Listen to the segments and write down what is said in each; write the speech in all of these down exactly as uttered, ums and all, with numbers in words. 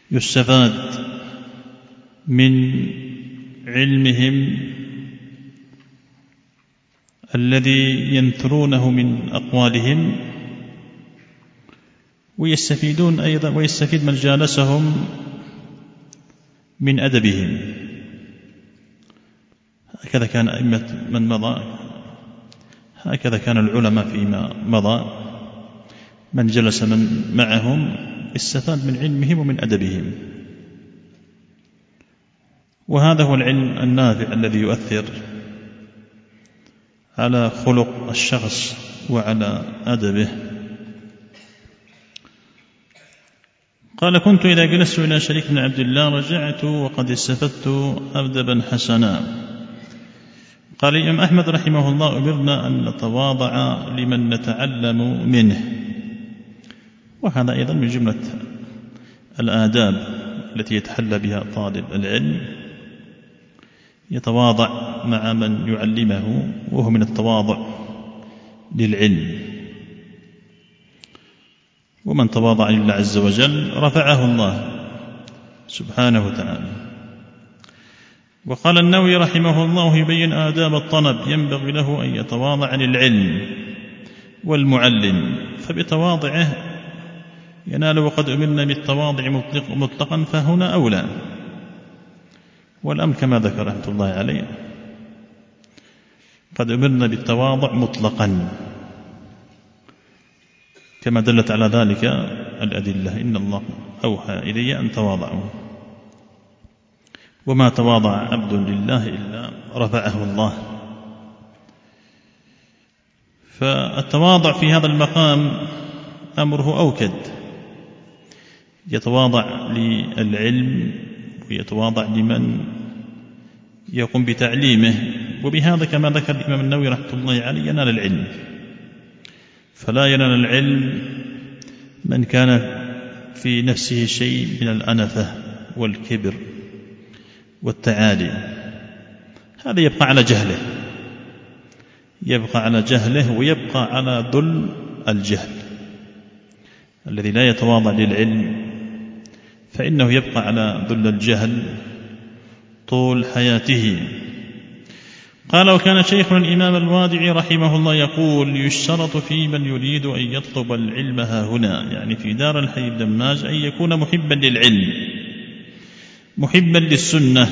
يستفاد من علمهم الذي ينثرونه من أقوالهم، ويستفيدون أيضا ويستفيد من جالسهم من أدبهم. هكذا كان أئمة من مضى، هكذا كان العلماء فيما مضى، من جلس من معهم استفاد من علمهم ومن أدبهم. وهذا هو العلم النافع الذي يؤثر على خلق الشخص وعلى أدبه. قال: كنت إذا جلست إلى شريك بن عبد الله رجعت وقد استفدت أدبا حسنا. قال الإمام أحمد رحمه الله: أمرنا أن نتواضع لمن نتعلم منه. وهذا أيضا من جملة الآداب التي يتحلى بها طالب العلم، يتواضع مع من يعلمه، وهو من التواضع للعلم. ومن تواضع لله عز وجل رفعه الله سبحانه وتعالى. وقال النووي رحمه الله يبين آداب الطلب: ينبغي له أن يتواضع للعلم والمعلم، فبتواضعه ينال. وقد أمرنا بالتواضع مطلق مطلقا فهنا أولى. والأمر كما ذكر رحمة الله عليه، قد أمرنا بالتواضع مطلقا كما دلت على ذلك الأدلة: إن الله أوحى إلي أن تواضعوا، وما تواضع عبد لله إلا رفعه الله. فالتواضع في هذا المقام أمره أوكد، يتواضع للعلم ويتواضع لمن يقوم بتعليمه. وبهذا كما ذكر الإمام النووي رحمة الله عليه ينال العلم. فلا ينال العلم من كان في نفسه شيء من الأنفة والكبر والتعالي، هذا يبقى على جهله، يبقى على جهله ويبقى على ذل الجهل. الذي لا يتواضع للعلم فإنه يبقى على ذل الجهل طول حياته. قال: وكان شيخنا الإمام الوادعي رحمه الله يقول: يشترط في من يريد أن يطلب العلم ها هنا، يعني في دار الحي الدماج، أن يكون محبا للعلم، محبا للسنة،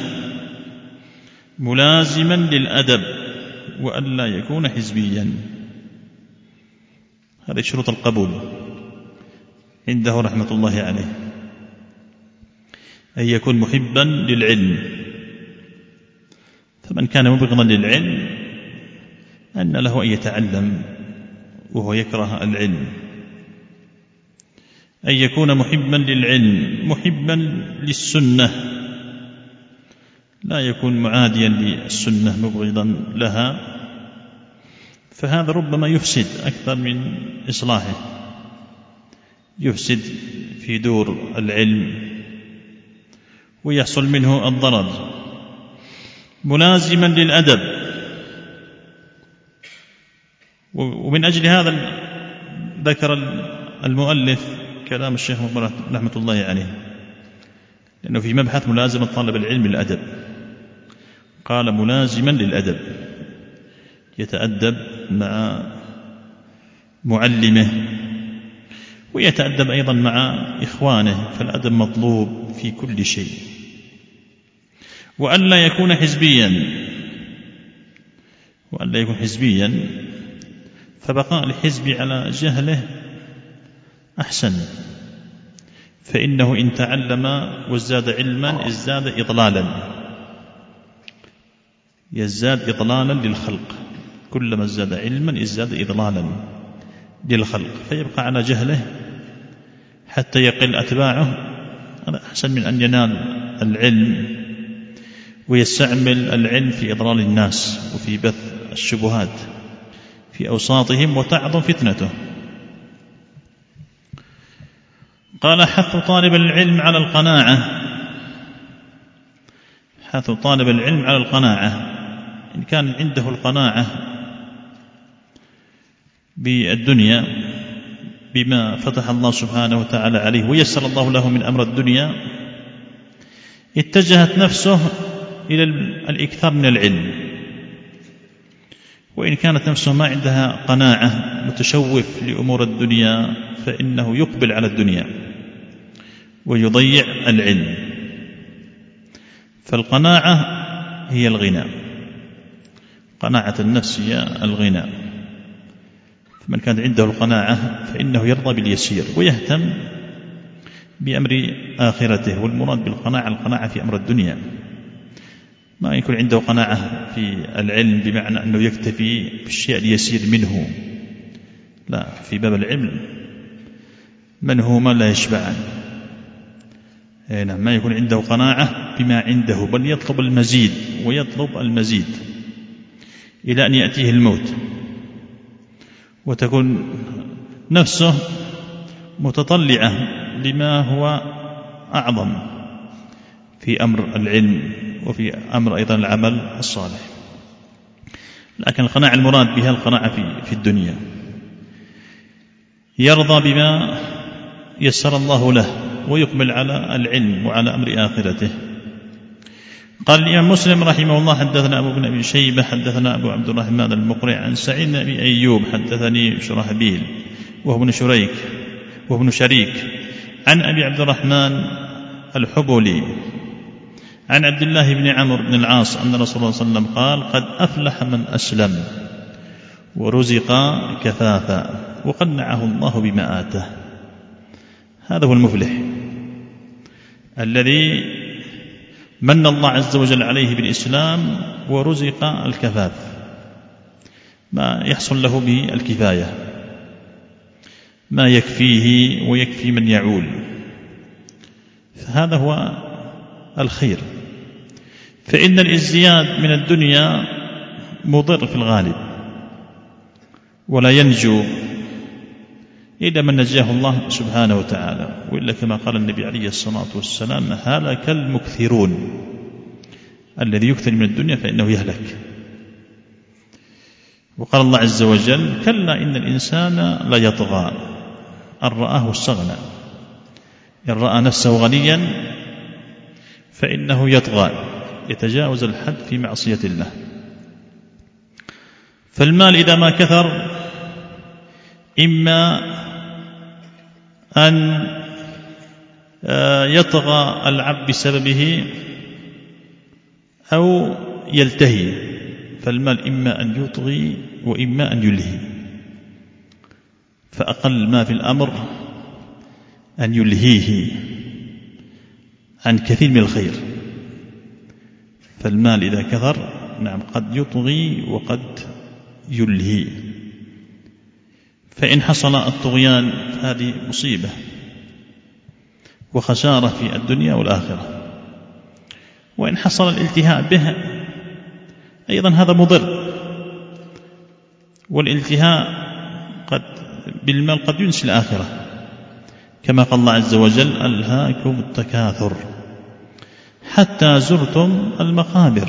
ملازما للأدب، وأن لا يكون حزبيا. هذه شروط القبول عنده رحمة الله عليه: أن يكون محبا للعلم. فمن كان مبغضا للعلم أن له أن يتعلم وهو يكره العلم. أن يكون محبا للعلم، محبا للسنة، لا يكون معاديا للسنة مبغضا لها، فهذا ربما يفسد أكثر من إصلاحه، يفسد في دور العلم ويحصل منه الضرر. ملازما للأدب، ومن أجل هذا ذكر المؤلف كلام الشيخ مقبل رحمة الله عليه، لأنه في مبحث ملازمة طالب العلم للأدب، قال: ملازما للأدب، يتأدب مع معلمه ويتأدب أيضا مع إخوانه، فالأدب مطلوب في كل شيء. وأن لا يكون حزبيا، وأن لا يكون حزبيا، فبقاء الحزب على جهله أحسن، فإنه إن تعلم وازداد علما ازداد إضلالا، يزداد إضلالا للخلق، كلما ازداد علما ازداد إضلالا للخلق، فيبقى على جهله حتى يقل أتباعه. هذا أحسن من أن ينال العلم ويستعمل العلم في إضلال الناس وفي بث الشبهات في أوساطهم وتعظم فتنته. قال: حث طالب العلم على القناعة، حث طالب العلم على القناعة، إن كان عنده القناعة بالدنيا بما فتح الله سبحانه وتعالى عليه ويسر الله له من أمر الدنيا، اتجهت نفسه إلى الإكثار من العلم، وإن كانت نفسه ما عندها قناعة، متشوف لأمور الدنيا، فإنه يقبل على الدنيا ويضيع العلم. فالقناعة هي الغنى، قناعة النفس هي الغنى. فمن كان عنده القناعة فإنه يرضى باليسير ويهتم بأمر آخرته. والمراد بالقناعة القناعة في أمر الدنيا، ما يكون عنده قناعة في العلم بمعنى أنه يكتفي بالشيء اليسير منه، لا، في باب العلم من هو ما لا يشبعان. ما يكون عنده قناعة بما عنده، بل يطلب المزيد ويطلب المزيد إلى أن يأتيه الموت، وتكون نفسه متطلعة لما هو أعظم في أمر العلم وفي أمر أيضا العمل الصالح. لكن القناعة المراد بها القناعة في, في الدنيا، يرضى بما يسر الله له ويقبل على العلم وعلى أمر آخرته. قال الإمام مسلم رحمه الله: حدثنا أبو بن أبي شيبة حدثنا أبو عبد الرحمن المقرع عن سعيد بن أبي أيوب حدثني شرحبيل وهو ابن شريك وهو ابن شريك عن أبي عبد الرحمن الحبولي عن عبد الله بن عمرو بن العاص أن رسول الله صلى الله عليه وسلم قال: قد أفلح من أسلم ورزق كفافا وقنعه الله بما آته. هذا هو المفلح الذي من الله عز وجل عليه بالإسلام ورزق الكفاف، ما يحصل له به الكفاية، ما يكفيه ويكفي من يعول. فهذا هو الخير. فإن الازدياد من الدنيا مضر في الغالب، ولا ينجو إلا من نجاه الله سبحانه وتعالى. وإلا كما قال النبي عليه الصلاة والسلام: هلك المكثرون، الذي يكثر من الدنيا فإنه يهلك. وقال الله عز وجل: كلا إن الإنسان لا يطغى أن رآه استغنى. إن رأى نفسه غنيا فإنه يطغى، يتجاوز الحد في معصية الله. فالمال إذا ما كثر إما أن يطغى العبد بسببه أو يلتهي. فالمال إما أن يطغي وإما أن يلهي، فأقل ما في الأمر أن يلهيه عن كثير من الخير. فالمال إذا كثر نعم قد يطغي وقد يلهي. فإن حصل الطغيان هذه مصيبة وخسارة في الدنيا والآخرة، وإن حصل الالتهاء به أيضا هذا مضر. والالتهاء قد بالمال قد ينسي الآخرة، كما قال الله عز وجل: ألهاكم التكاثر حتى زرتم المقابر.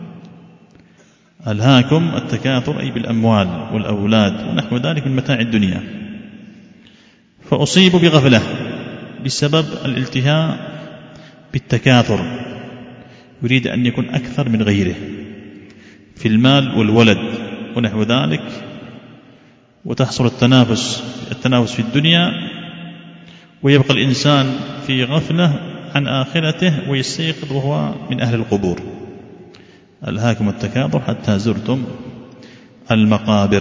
ألهاكم التكاثر أي بالأموال والأولاد ونحو ذلك من متاع الدنيا. فأصيبوا بغفلة بسبب الالتهاء بالتكاثر، يريد أن يكون أكثر من غيره في المال والولد ونحو ذلك، وتحصل التنافس التنافس في الدنيا، ويبقى الإنسان في غفلة عن آخرته ويستيقظ وهو من أهل القبور. ألهاكم التكاثر حتى زرتم المقابر.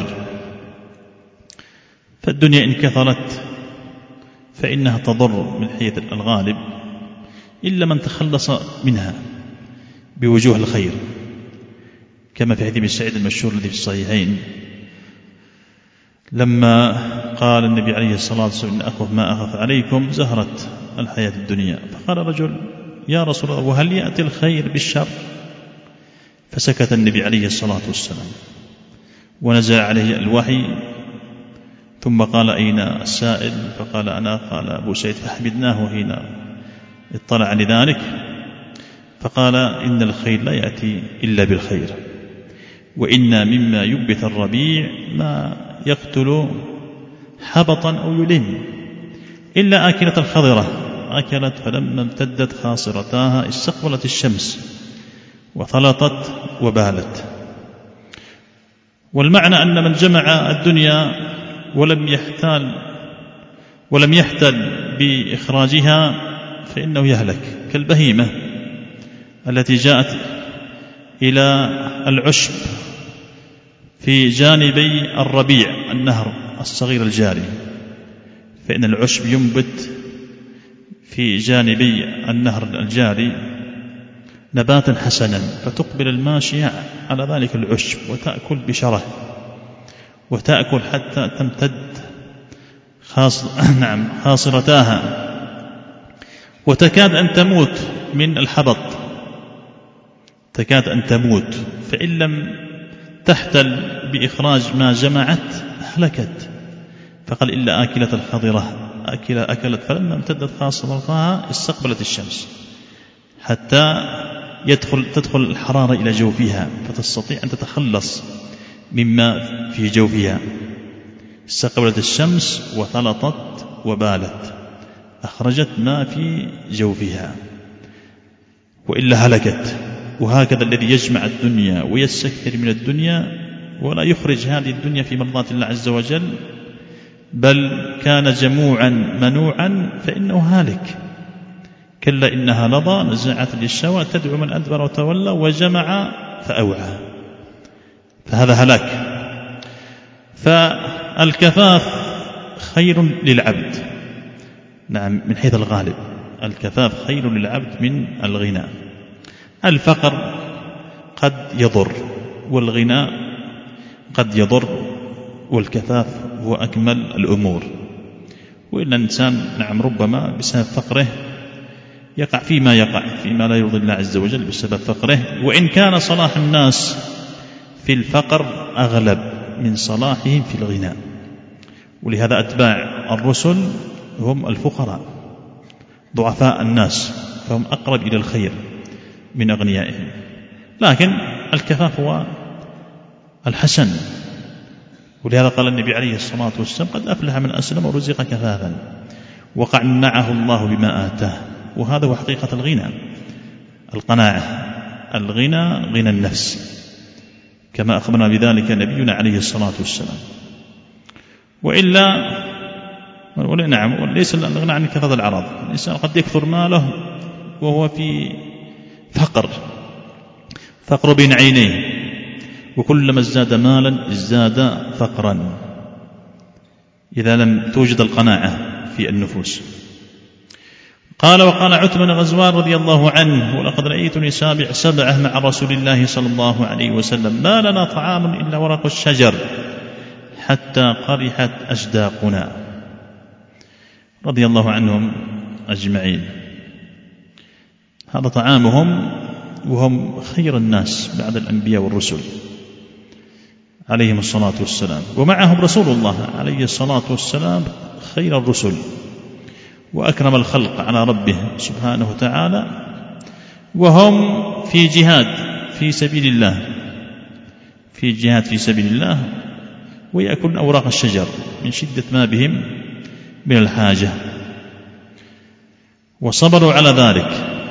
فالدنيا إن كثرت فإنها تضر من حيث الغالب، إلا من تخلص منها بوجوه الخير، كما في حديث سعيد المشهور الذي في الصحيحين لما قال النبي عليه الصلاة والسلام: إن أخف ما أخف عليكم زهرة الحياة الدنيا. فقال رجل: يا رسول الله، وهل يأتي الخير بالشر؟ فسكت النبي عليه الصلاة والسلام ونزل عليه الوحي، ثم قال: أين السائل؟ فقال: أنا. قال أبو سعيد: فحمدناه حين اطلع لذلك، فقال: إن الخير لا يأتي إلا بالخير، وإن مما يبت الربيع ما يقتل حبطا أو يلم، إلا آكلة الخضرة أكلت فلما امتدت خاصرتاها استقبلت الشمس وثلطت وبالت. والمعنى أن من جمع الدنيا ولم يحتال ولم يحتل بإخراجها فإنه يهلك، كالبهيمة التي جاءت إلى العشب في جانبي الربيع النهر الصغير الجاري، فإن العشب ينبت في جانبي النهر الجاري نباتا حسنا، فتقبل الماشية على ذلك العشب وتأكل بشره وتأكل حتى تمتد خاص نعم خاصرتاها، وتكاد أن تموت من الحبط، تكاد أن تموت، فإن لم تحتل بإخراج ما جمعت هلكت. فقال إلا آكلة الخضرة أكل أكلت فلما امتدت خاصرتها استقبلت الشمس حتى يدخل تدخل الحرارة إلى جوفها فتستطيع أن تتخلص مما في جوفها. استقبلت الشمس وثلطت وبالت، أخرجت ما في جوفها، وإلا هلكت. وهكذا الذي يجمع الدنيا ويستكثر من الدنيا ولا يخرج هذه الدنيا في مرضاة الله عز وجل، بل كان جموعا منوعا، فإنه هالك. كلا إنها لظى نزاعة للشوى تدعو من أدبر وتولى وجمع فأوعى، فهذا هلاك. فالكفاف خير للعبد، نعم من حيث الغالب الكفاف خير للعبد من الغنى. الفقر قد يضر والغنى قد يضر، والكفاف هو أكمل الأمور. وإلا الإنسان نعم ربما بسبب فقره يقع فيما يقع فيما لا يرضي الله عز وجل بسبب فقره، وإن كان صلاح الناس في الفقر أغلب من صلاحهم في الغنى. ولهذا أتباع الرسل هم الفقراء ضعفاء الناس، فهم أقرب إلى الخير من أغنيائهم. لكن الكفاف هو الحسن، ولهذا قال النبي عليه الصلاة والسلام قد أفلح من أسلم ورزق كفافا وقنعه الله بما آتاه. وهذا هو حقيقة الغنى، القناعة. الغنى غنى النفس كما أخبرنا بذلك نبينا عليه الصلاة والسلام. وإلا نعم ليس الغنى عن كثرة العراض. الإنسان قد يكثر ماله وهو في فقر، فقر بين عينيه، وكلما ازداد مالا ازداد فقرا إذا لم توجد القناعة في النفوس. قال وقال عتبة بن غزوان رضي الله عنه ولقد رأيتني سابع سبعة مع رسول الله صلى الله عليه وسلم ما لنا طعام إلا ورق الشجر حتى قرحت أشداقنا، رضي الله عنهم أجمعين. هذا طعامهم وهم خير الناس بعد الأنبياء والرسل عليهم الصلاة والسلام، ومعهم رسول الله عليه الصلاة والسلام خير الرسل وأكرم الخلق على ربه سبحانه وتعالى، وهم في جهاد في سبيل الله في جهاد في سبيل الله ويأكلون أوراق الشجر من شدة ما بهم من الحاجة، وصبروا على ذلك.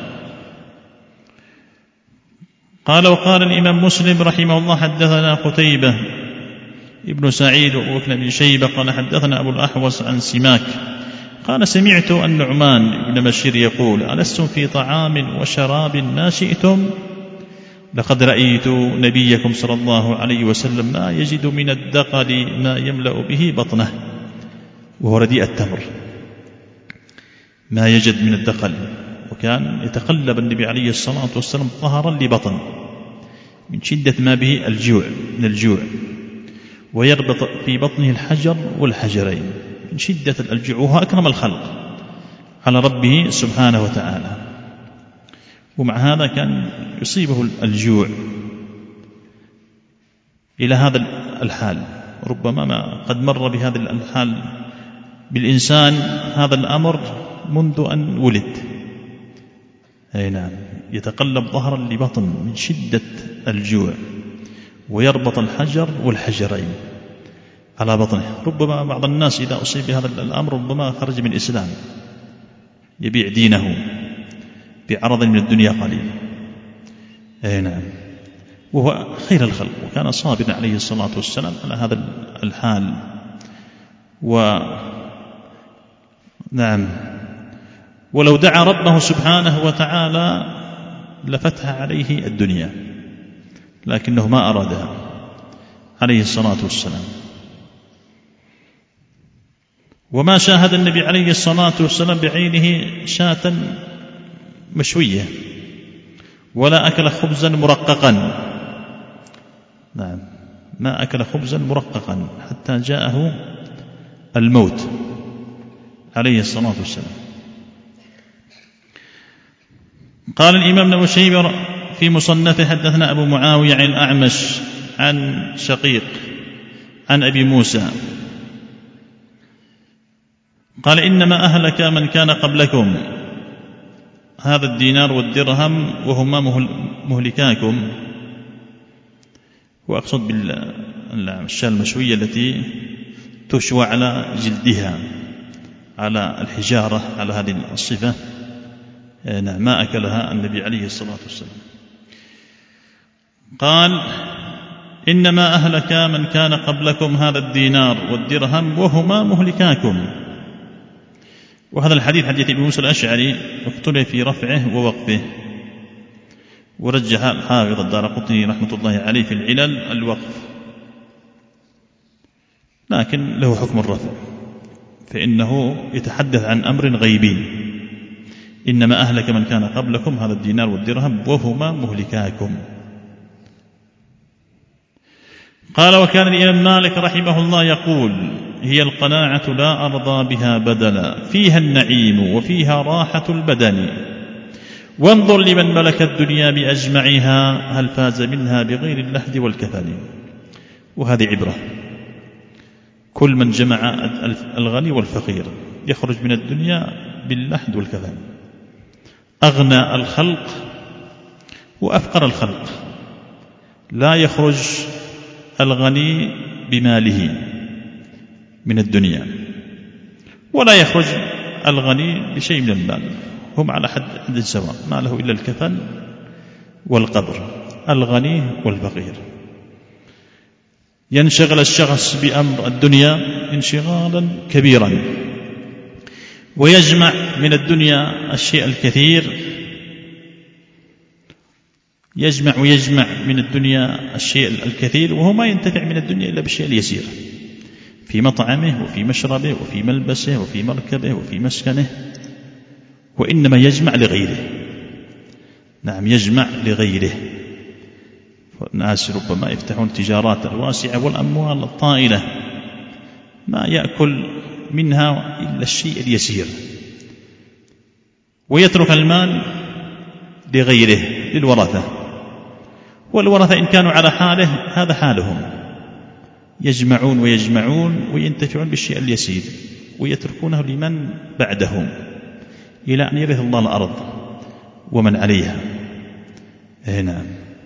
قال وقال الإمام مسلم رحمه الله حدثنا قتيبة ابن سعيد وابن بن شيبة قال حدثنا أبو الأحوص عن سماك قال سمعت النعمان بن بشير يقول ألستم في طعام وشراب ما شئتم لقد رأيت نبيكم صلى الله عليه وسلم ما يجد من الدقل ما يملأ به بطنه، وهو رديء التمر، ما يجد من الدقل، وكان يتقلب النبي عليه الصلاة والسلام طهرا لبطن من شدة ما به الجوع من الجوع، ويربط في بطنه الحجر والحجرين من شدة الجوع، وهو أكرم الخلق على ربه سبحانه وتعالى. ومع هذا كان يصيبه الجوع إلى هذا الحال، ربما ما قد مر بهذا الحال بالإنسان هذا الأمر منذ أن ولد. أي نعم، يتقلب ظهرا لبطن من شدة الجوع، ويربط الحجر والحجرين على بطنه. ربما بعض الناس إذا أصيب بهذا الأمر ربما خرج من الإسلام يبيع دينه بعرض من الدنيا قليل. أي نعم. وهو خير الخلق، وكان صابرا عليه الصلاة والسلام على هذا الحال. و نعم ولو دعا ربه سبحانه وتعالى لفتح عليه الدنيا، لكنه ما أرادها عليه الصلاة والسلام. وما شاهد النبي عليه الصلاة والسلام بعينه شاة مشوية، ولا أكل خبزا مرققا. نعم ما أكل خبزا مرققا حتى جاءه الموت عليه الصلاة والسلام. قال الإمام ابن شيبة في مصنفه حدثنا أبو معاوية عن الأعمش عن شقيق عن أبي موسى قال إنما أهلك من كان قبلكم هذا الدينار والدرهم وهما مهلكاكم. وأقصد بالشاة المشوية التي تشوى على جلدها على الحجارة على هذه الصفة. نعم ما أكلها النبي عليه الصلاة والسلام. قال إنما أهلك من كان قبلكم هذا الدينار والدرهم وهما مهلكاكم. وهذا الحديث حديث ابي موسى الأشعري اختلف في رفعه ووقفه، ورجح الحافظ الدارقطني رحمة الله عليه في العلل الوقف، لكن له حكم الرفع، فإنه يتحدث عن أمر غيبي. إنما أهلك من كان قبلكم هذا الدينار والدرهم وهما مهلكاكم. قال وكان الإمام مالك رحمه الله يقول هي القناعة لا أرضى بها بدلا، فيها النعيم وفيها راحة البدن، وانظر لمن ملك الدنيا بأجمعها هل فاز منها بغير اللحد والكفن. وهذه عبرة، كل من جمع الغني والفقير يخرج من الدنيا باللحد والكفن، أغنى الخلق وأفقر الخلق. لا يخرج الغني بماله من الدنيا، ولا يخرج الغني بشيء من المال، هم على حد سواء، ما له إلا الكفن والقبر، الغني والفقير. ينشغل الشخص بأمر الدنيا انشغالا كبيرا، ويجمع من الدنيا الشيء الكثير، يجمع ويجمع من الدنيا الشيء الكثير، وهو ما ينتفع من الدنيا إلا بالشيء اليسير، في مطعمه وفي مشربه وفي ملبسه وفي مركبه وفي مسكنه، وإنما يجمع لغيره. نعم يجمع لغيره. الناس ربما يفتحون تجارات واسعة والأموال الطائلة ما يأكل منها إلا الشيء اليسير، ويترك المال لغيره للورثة، والورثة إن كانوا على حاله هذا حالهم، يجمعون ويجمعون وينتفعون بالشيء اليسير ويتركونه لمن بعدهم إلى أن يرث الله الأرض ومن عليها. هنا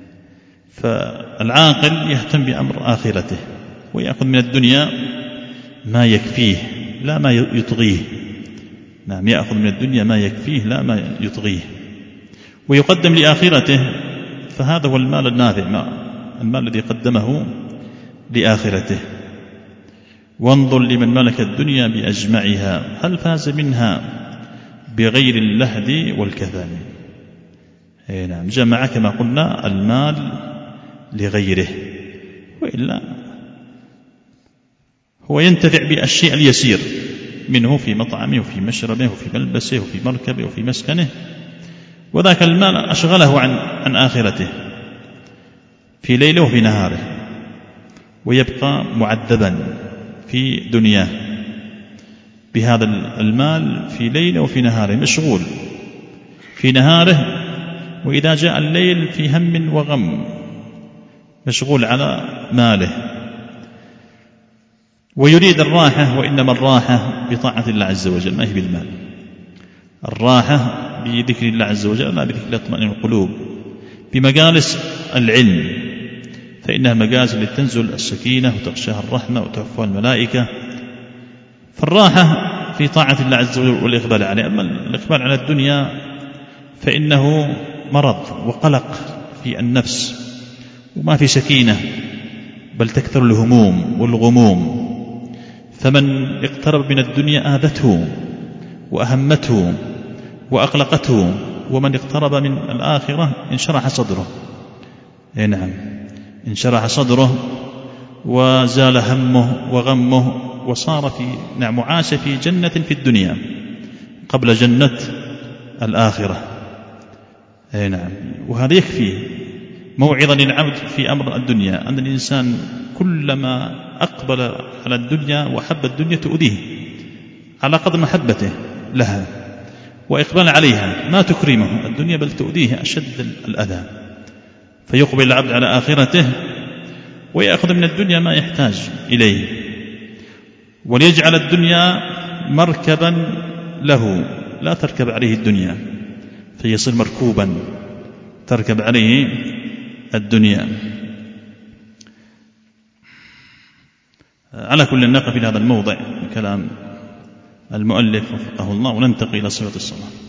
فالعاقل يهتم بأمر آخرته ويأخذ من الدنيا ما يكفيه لا ما يطغيه. نعم يأخذ من الدنيا ما يكفيه لا ما يطغيه، ويقدم لآخرته، فهذا هو المال النافع، المال الذي قدمه لآخرته. وانظر لمن ملك الدنيا بأجمعها هل فاز منها بغير اللهد والكفن. نعم جمع كما قلنا المال لغيره، وإلا هو ينتفع بالشيء اليسير منه في مطعمه وفي مشربه وفي ملبسه وفي مركبه وفي مسكنه، وذاك المال أشغله عن, عن آخرته في ليله وفي نهاره، ويبقى معذبا في دنياه بهذا المال في ليله وفي نهاره، مشغول في نهاره، وإذا جاء الليل في هم وغم مشغول على ماله، ويريد الراحة، وإنما الراحة بطاعة الله عز وجل ما هي بالمال. الراحة بذكر الله عز وجل لا بذكر الله اطمئنان القلوب، بمجالس العلم، فإنها مجالس التي تنزل السكينة وتغشاها الرحمة وتعفوها الملائكة. فالراحة في طاعة الله عز وجل والإقبال عليه. أما الإقبال على الدنيا فإنه مرض وقلق في النفس، وما في سكينة، بل تكثر الهموم والغموم. فمن اقترب من الدنيا آذته وأهمته وأقلقته، ومن اقترب من الآخرة انشرح صدره. نعم، انشرح صدره وزال همه وغمه، وصار في نعم عاش في جنة في الدنيا قبل جنة الآخرة. نعم، وهذا يكفي موعظة للعبد في أمر الدنيا، أن الإنسان كلما أقبل على الدنيا وحب الدنيا تؤذيه على قدر محبته لها وإقبال عليها، ما تكرمه الدنيا بل تؤذيه أشد الأذى. فيقبل العبد على آخرته ويأخذ من الدنيا ما يحتاج إليه، وليجعل الدنيا مركبا له لا تركب عليه الدنيا، فيصير مركوبا تركب عليه الدنيا. على كل نقف في هذا الموضع كلام المؤلف وفقه الله، وننتقل إلى صفة الصلاة.